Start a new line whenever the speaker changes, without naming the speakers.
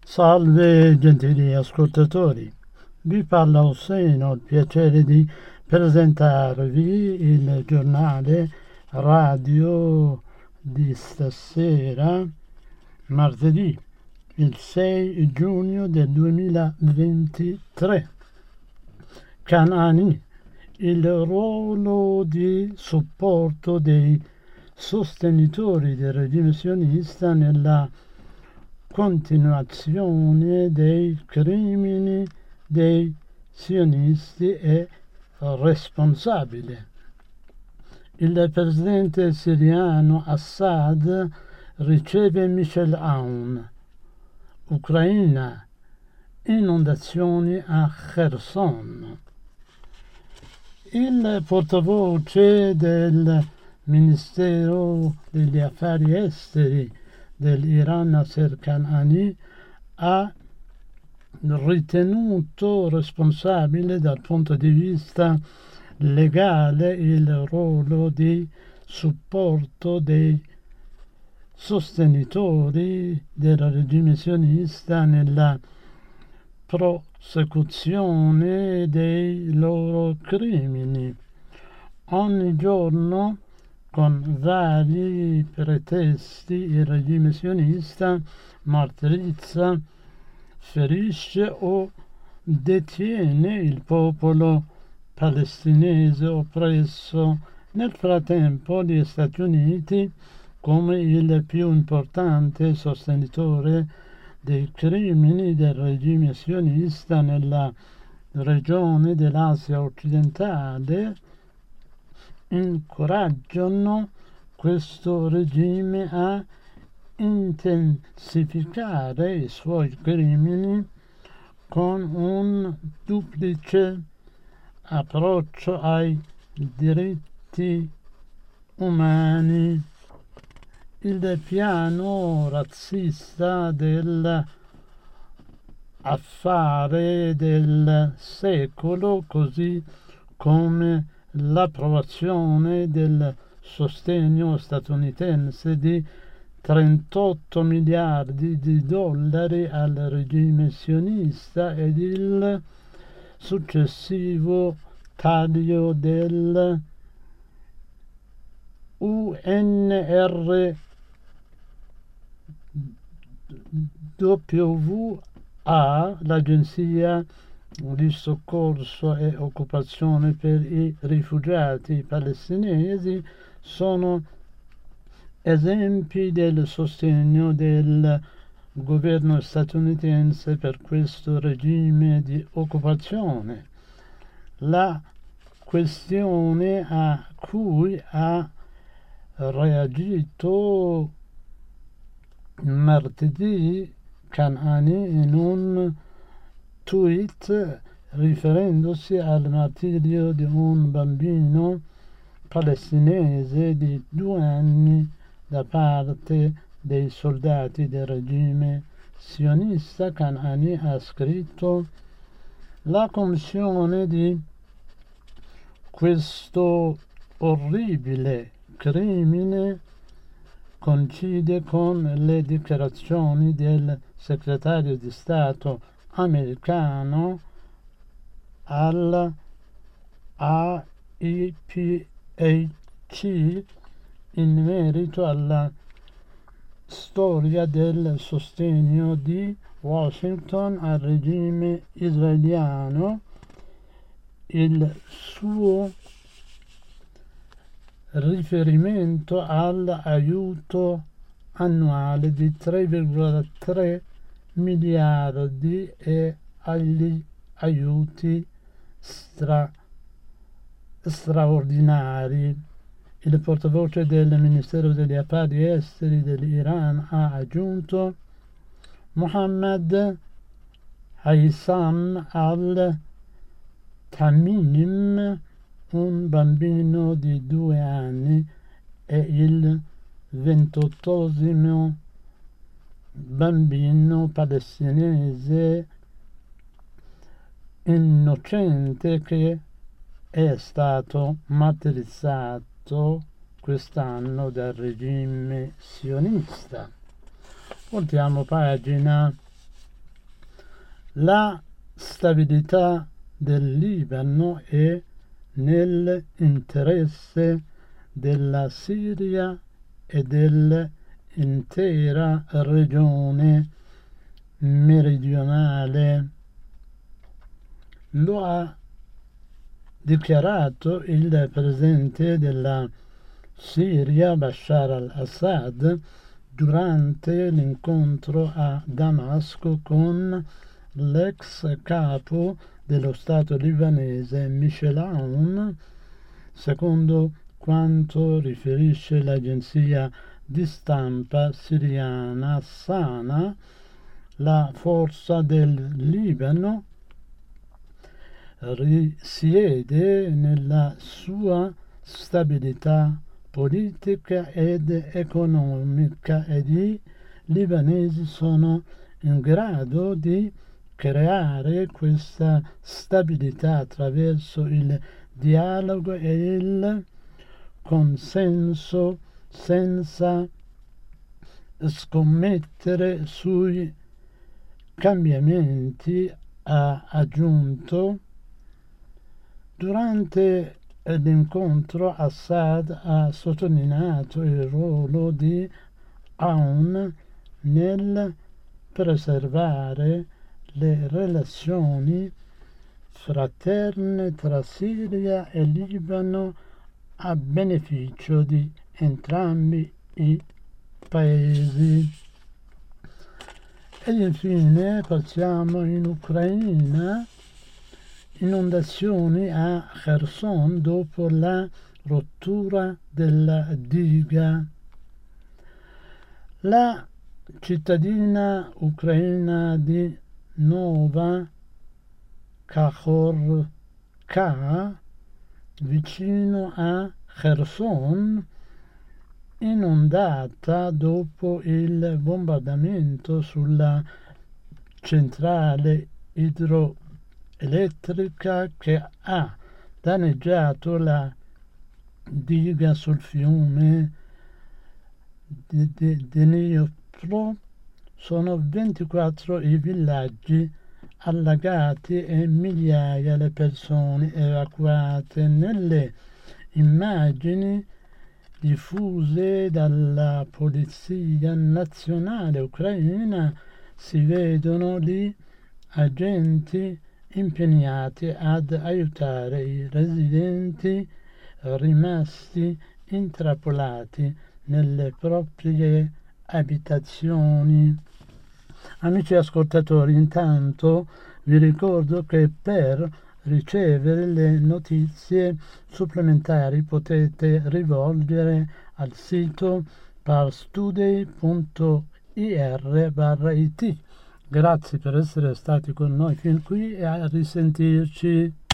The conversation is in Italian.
Salve gentili ascoltatori, vi parla Hossein, ho il piacere di presentarvi il giornale radio di stasera, martedì, il 6 giugno del 2023. Canani, il ruolo di supporto dei sostenitori del regime sionista nella continuazione dei crimini dei sionisti è responsabile. Il presidente siriano Assad riceve Michel Aoun. Ucraina, inondazioni a Kherson. Il portavoce del Ministero degli Affari Esteri dell'Iran, Nasser Kanani, ha ritenuto responsabile dal punto di vista legale il ruolo di supporto dei sostenitori del regime sionista nella prosecuzione dei loro crimini. Ogni giorno, con vari pretesti, il regime sionista martirizza, ferisce o detiene il popolo palestinese oppresso. Nel frattempo gli Stati Uniti, come il più importante sostenitore dei crimini del regime sionista nella regione dell'Asia occidentale, incoraggiano questo regime a intensificare i suoi crimini con un duplice approccio ai diritti umani. Il piano razzista dell'affare del secolo, così come l'approvazione del sostegno statunitense di 38 miliardi di dollari al regime sionista ed il successivo taglio del UNRWA, l'agenzia di soccorso e occupazione per i rifugiati palestinesi, sono esempi del sostegno del governo statunitense per questo regime di occupazione. La questione a cui ha reagito martedì Kanani in un tweet riferendosi al martirio di un bambino palestinese di 2 anni da parte dei soldati del regime sionista. Kanani ha scritto: la commissione di questo orribile crimine coincide con le dichiarazioni del segretario di Stato americano all'AIPAC in merito alla storia del sostegno di Washington al regime israeliano. Il suo riferimento all'aiuto annuale di 3,3 miliardi e agli aiuti straordinari. Il portavoce del Ministero degli Affari Esteri dell'Iran ha aggiunto: Mohammed Haitham al-Tamim, un bambino di 2 anni, è il 28° bambino palestinese innocente che è stato martirizzato quest'anno dal regime sionista. Voltiamo pagina. La stabilità del Libano è nell'interesse della Siria e dell'intera regione meridionale. Lo ha dichiarato il presidente della Siria Bashar al-Assad durante l'incontro a Damasco con l'ex capo dello Stato libanese Michel Aoun, secondo quanto riferisce l'agenzia di stampa siriana Sana. La forza del Libano risiede nella sua stabilità politica ed economica ed i libanesi sono in grado di creare questa stabilità attraverso il dialogo e il consenso senza scommettere sui cambiamenti, ha aggiunto. Durante l'incontro Assad ha sottolineato il ruolo di Aoun nel preservare le relazioni fraterne tra Siria e Libano a beneficio di entrambi i paesi. Ed infine passiamo in Ucraina. Inondazioni a Kherson dopo la rottura della diga. La cittadina ucraina di Nova Kakhovka, vicino a Kherson, inondata dopo il bombardamento sulla centrale idroelettrica che ha danneggiato la diga sul fiume Dnipro. Sono 24 i villaggi allagati e migliaia le persone evacuate. Nelle immagini diffuse dalla Polizia Nazionale Ucraina si vedono gli agenti impegnati ad aiutare i residenti rimasti intrappolati nelle proprie abitazioni. Amici ascoltatori, intanto vi ricordo che per ricevere le notizie supplementari potete rivolgere al sito parstoday.ir/it. Grazie per essere stati con noi fin qui e a risentirci.